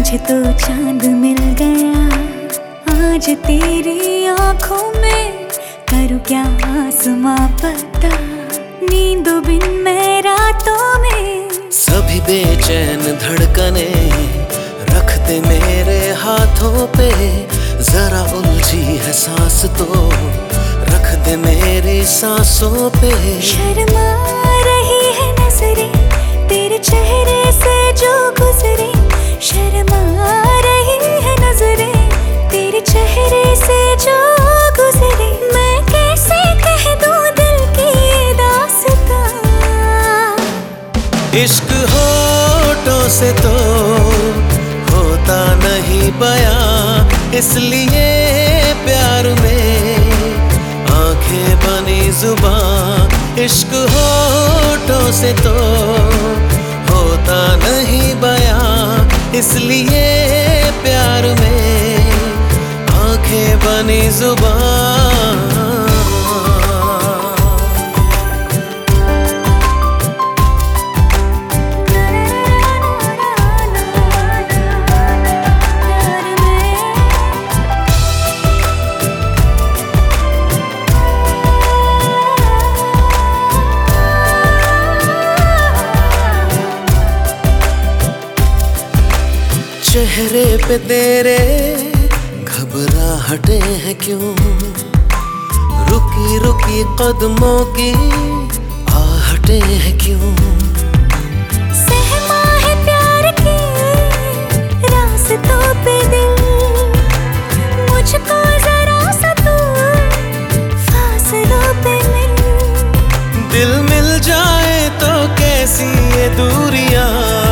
मुझे तो चांद मिल गया आज तेरी आंखों में, करूँ क्या आसमां पता, नींद बिन मैं रातों में। सभी बेचैन धड़कने रख दे मेरे हाथों पे, जरा उलझी है सांस तो रख दे मेरी सांसों पे। शर्मा रही है नजरें तेरे चेहरे से जो गुजरे, शर्मा रही है नजरें तेरे चेहरे से जो गुजरे। मैं कैसे कह दूं दिल की ये दास्तां, इश्क होठों से तो होता नहीं बयां, इसलिए प्यार में आंखें बनी जुबां। इश्क होठों से तो होता नहीं बयां, इसलिए प्यार में आंखें बनी जुबां। चेहरे पे तेरे घबराहटें हैं क्यों, रुकी रुकी कदमों की आहटें हैं क्यों। सहमा है प्यार के रास्तों पे दिल, मुझको जरा सा तू फासलों पे मिल। दिल मिल जाए तो कैसी ये दूरियां,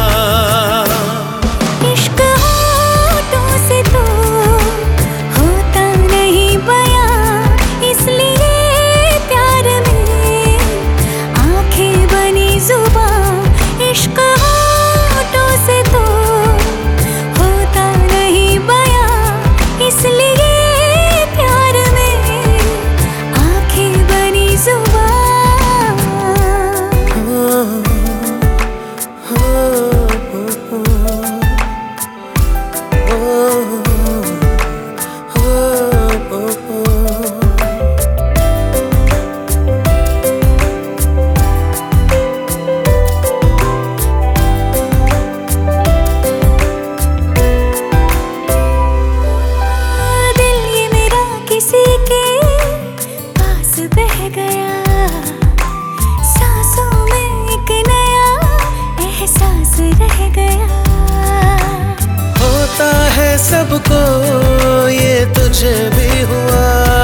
सबको ये तुझे भी हुआ,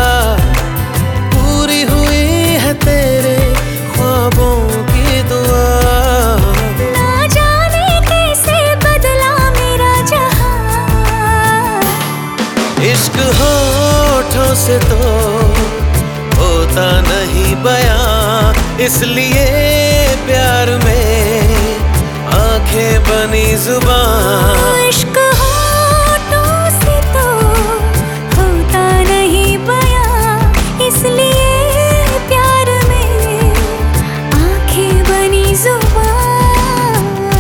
पूरी हुई है तेरे ख्वाबों की दुआ। ना जाने कैसे बदला मेरा जहां, इश्क होठों से तो होता नहीं बयां, इसलिए प्यार में आंखें बनी जुबां। इश्क होठों से तो होता नहीं बयां, इसलिए प्यार में आंखें बनी जुबां।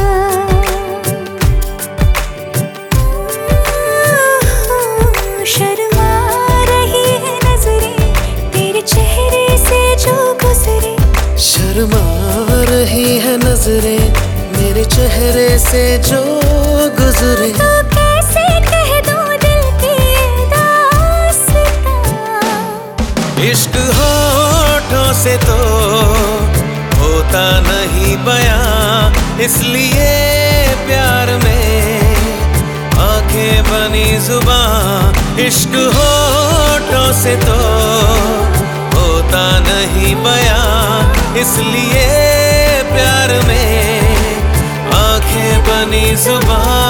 शर्मा रही है नजरें तेरे चेहरे से जो गुजरे, शर्मा रही है नजरें मेरे चेहरे से जो गुजरे। तो कैसे कह दूं दिल की ये दास्तां, इश्क होठों से तो होता नहीं बयां, इसलिए प्यार में आंखें बनी जुबां। इश्क होठों से तो होता नहीं बयां, इसलिए प्यार में आंखें बनी जुबां।